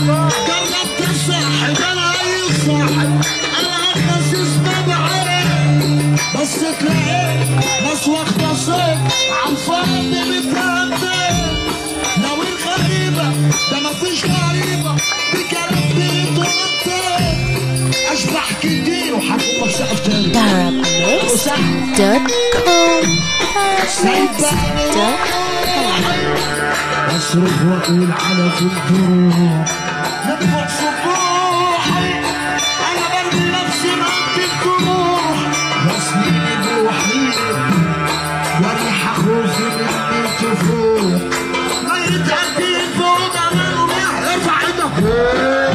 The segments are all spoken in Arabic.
جربت الصاحب انا اي صاحب انا حاسس ببعرف بس تلاقيت ناس واخده صيت عالفاضي بتهدد لو الغريبه ده مفيش غريبه دي كلام بتوطي اشبح كتير وحكومك سقف تاني اصرخ واقول على كل جروح نطبق سطوحي انا برمي نفسي مد الجروح غسلين بروحي واريح خوفي مني تفوح ما يتأدي فوق امانه ما ارفع ايدك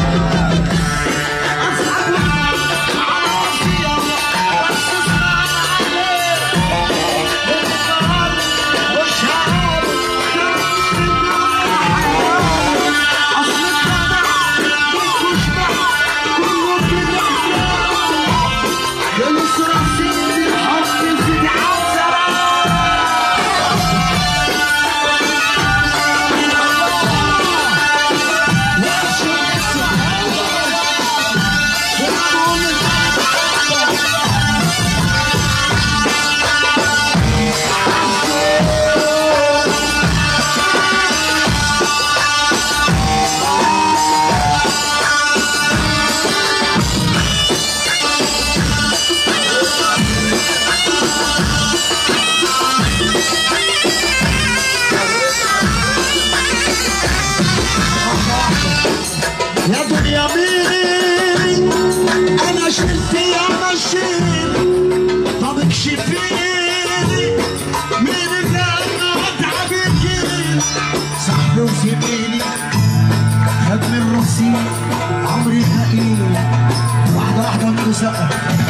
يا دنيا مين انا شلت يا مشيل طب اكشفيني مين اللي انا اتعب الجيل صاحبي وزميلي خد من راسي عمري ثقيل واحده واحده نسقف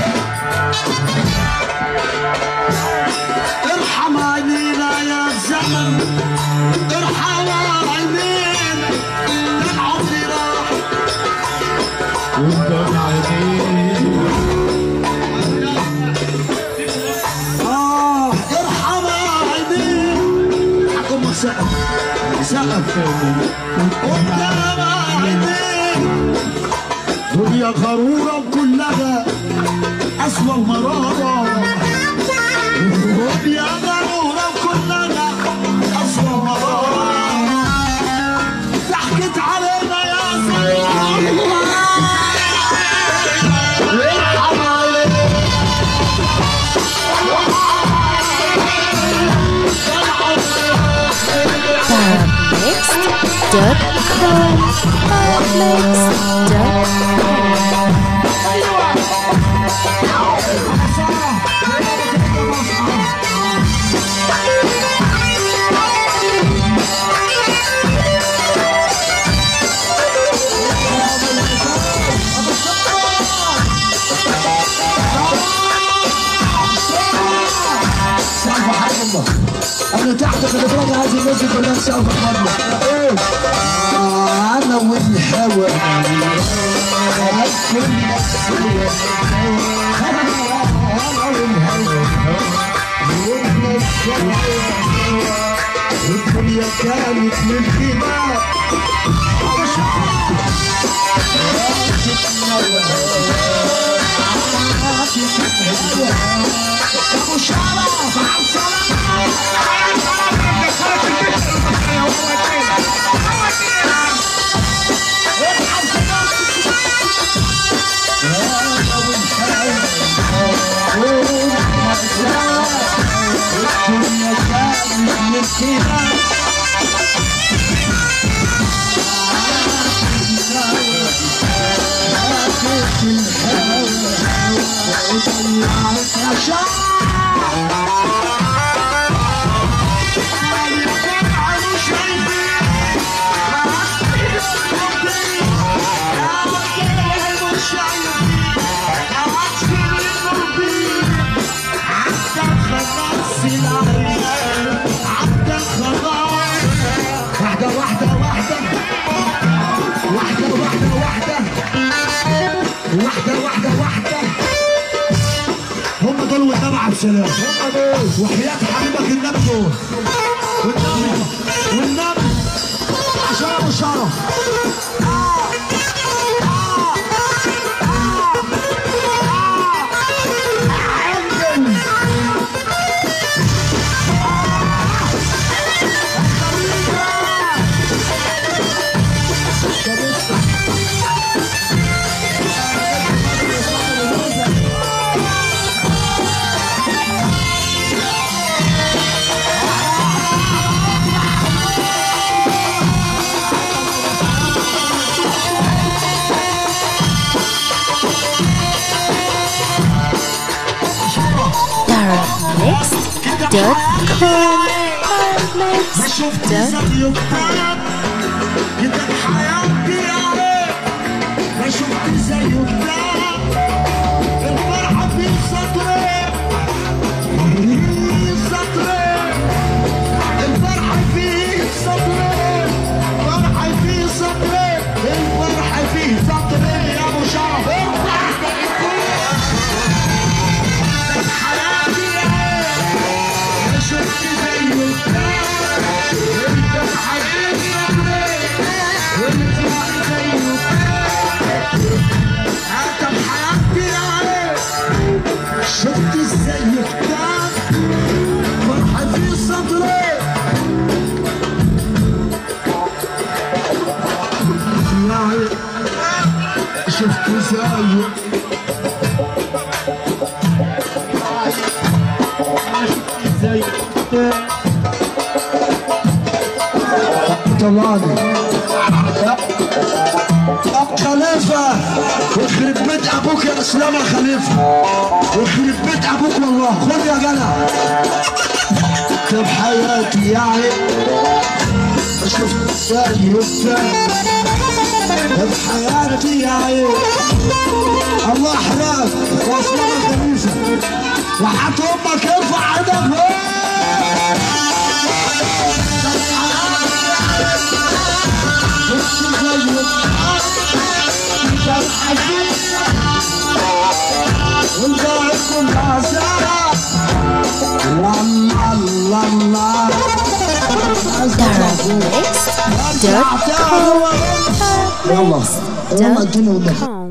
ارحم عينينا يا زمن ارحم عينينا كان عمري راح قدام عينينا ارحم عينينا حكم سقف سقف قدام عينينا دنيا غرورة كلها أسوأ المرارة دنيا غرورة كلها أسوأ مرارة ضحكت علينا يا سلام ارحم علينا انا تحت في الافراد هذه الموسيقى كلها سوف اخبرنا انا والهوى كنا سوا انا والهوى والدنيا كانت للخباء ابو شرف عبد السلام واحدة هم دول والنبي عبد السلام هم دول وحياة حبيبك النبي دول والنبي عشان ابو شرف ما شفت زي بتاعك كده بحياتي عليك، ما شفت زي بتاعك الفرحة في صدري، في صدري الفرحة في صدري، الفرحة في صدري، الفرحة في صدري يا ابو شرف حياتي عليك، ما شفت زي بتاعك انت بحياتي عليك، انت زي بتاعك انت بحياتي عليك، شفت ازاي بتاعك فرحة في صدري شفت ازاي طلعني خليفة ويخرب بيت ابوك يا اسلام يا خليفة، ويخرب بيت ابوك والله، خد يا جدع طب حياتي يعني شفت ازاي طب حياتي يعني الله احراك واسلام يا خليفة، وحط امك ارفع ايدك Darabmix.com. يلا اديني